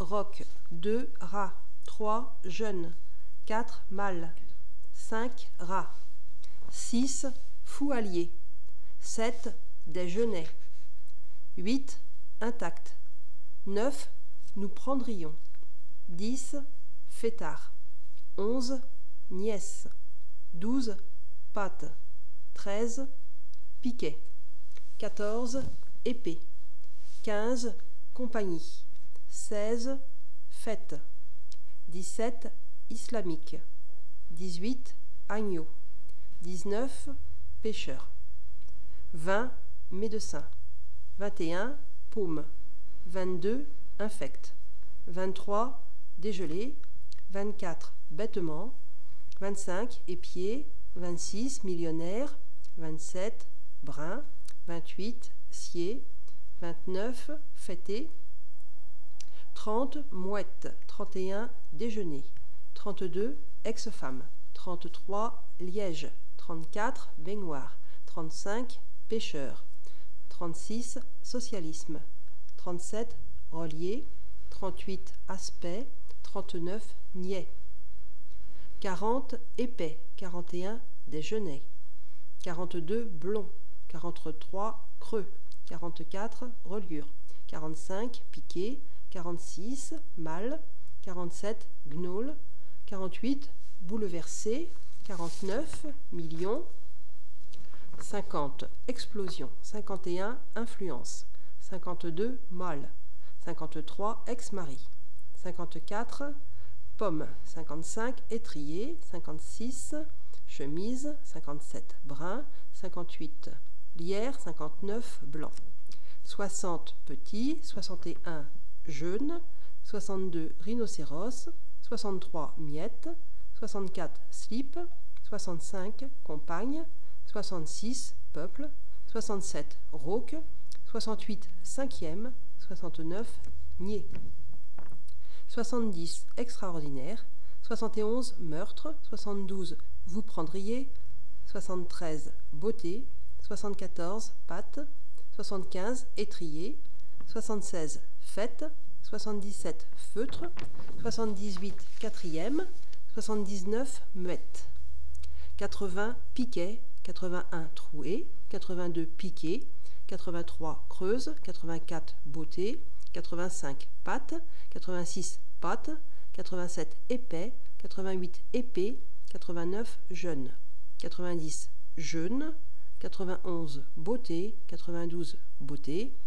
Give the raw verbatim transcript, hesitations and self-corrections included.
roc, deux rats, trois jeunes, quatre mâles, cinq rats, six fous alliés, sept des genêts, huit intacts, neuf nous prendrions, dix fêtards, onze nièces, douze pattes, treize piquets, quatorze épées, quinze compagnies, seize fêtes, dix-sept islamiques, dix-huit agneaux, dix-neuf pêcheurs, vingt médecins, vingt et un paumes, vingt-deux infects, vingt-trois dégelés, vingt-quatre bêtements, vingt-cinq épiers, vingt-six millionnaires, vingt-sept bruns, vingt-huit sciés, vingt-neuf fêtés, trente mouettes, trente et un déjeuners, trente-deux ex-femmes, trente-trois lièges, trente-quatre baignoires, trente-cinq pêcheurs, trente-six socialisme, trente-sept reliés, trente-huit aspects, trente-neuf niais, quarante épais, quarante et un déjeuners, quarante-deux blonds, quarante-trois creux, quarante-quatre reliures, quarante-cinq piquets, quarante-six mâles, quarante-sept gnolls, quarante-huit bouleversés, quarante-neuf millions, cinquante explosions, cinquante et un influences, cinquante-deux mâles, cinquante-trois ex-maris, cinquante-quatre pommes, cinquante-cinq étriers, cinquante-six chemises, cinquante-sept bruns, cinquante-huit lierres, cinquante-neuf blancs, soixante petits, soixante et un jeunes, soixante-deux rhinocéros, soixante-trois miettes, soixante-quatre slips, soixante-cinq compagnes, soixante-six peuples, soixante-sept rauques, soixante-huit cinquièmes, soixante-neuf niais, soixante-dix extraordinaires, soixante et onze meurtres, soixante-douze vous prendriez, soixante-treize beautés, soixante-quatorze pattes, soixante-quinze étriers, soixante-seize fêtes, soixante-dix-sept feutres, soixante-dix-huit quatrièmes, soixante-dix-neuf muettes, quatre-vingts piquets, quatre-vingt-un trouées, quatre-vingt-deux piquets, quatre-vingt-trois creuses, quatre-vingt-quatre beautés, quatre-vingt-cinq pattes, quatre-vingt-six pattes, quatre-vingt-sept épais, quatre-vingt-huit épées, quatre-vingt-neuf jeunes, quatre-vingt-dix jeunes, quatre-vingt-onze beautés, quatre-vingt-douze beautés,